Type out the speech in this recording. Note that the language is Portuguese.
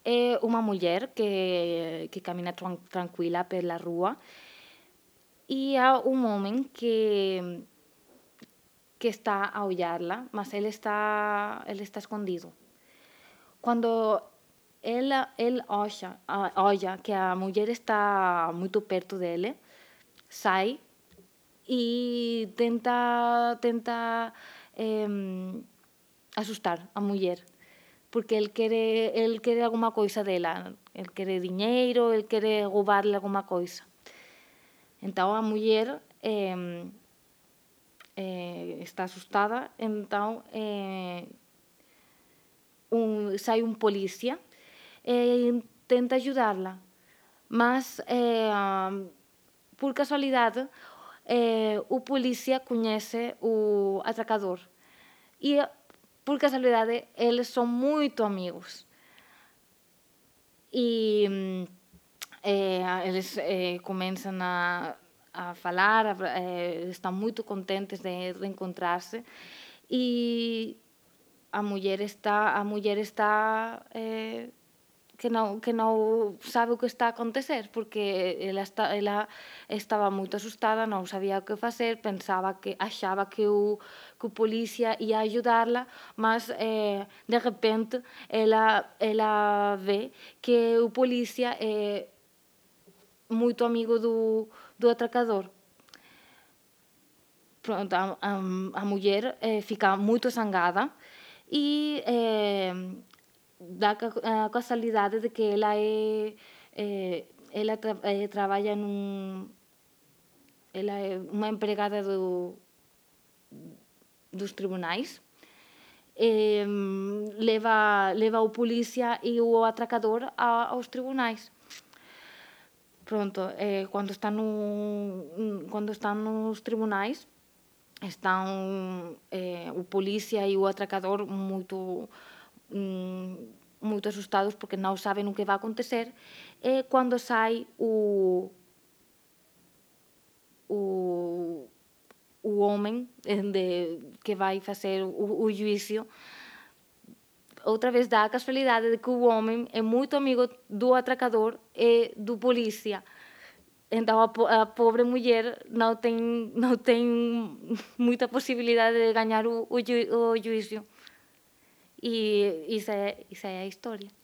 é uma mulher que camina tranquila pela rua e há um homem que está a olhá-la, mas ele está escondido. Quando ele olha que a mulher está muito perto dele, sai e tenta assustar a mulher, porque ele quer alguma coisa dela, ele quer dinheiro, ele quer roubar-lhe alguma coisa. Então a mulher está assustada, então sai um polícia e tenta ajudá-la, mas por casualidade o polícia conhece o atracador e por casualidade eles são muito amigos e eles começam a falar, estão muito contentes de reencontrar-se e a mulher está que não sabe o que está a acontecer, porque ela estava muito assustada, não sabia o que fazer, achava que o polícia ia ajudá-la, mas de repente ela vê que o polícia é muito amigo do atracador. Pronto, a mulher fica muito zangada e dá a casualidade de que ela trabalha ela é uma empregada dos tribunais. Leva o polícia e o atracador aos tribunais. Pronto, quando estão nos tribunais, estão o polícia e o atracador muito assustados porque não sabem o que vai acontecer. É quando sai o homem que vai fazer o juízo. Outra vez dá a casualidade de que o homem é muito amigo do atracador e do polícia. Então a pobre mulher não tem muita possibilidade de ganhar o juízo. E isso é a história.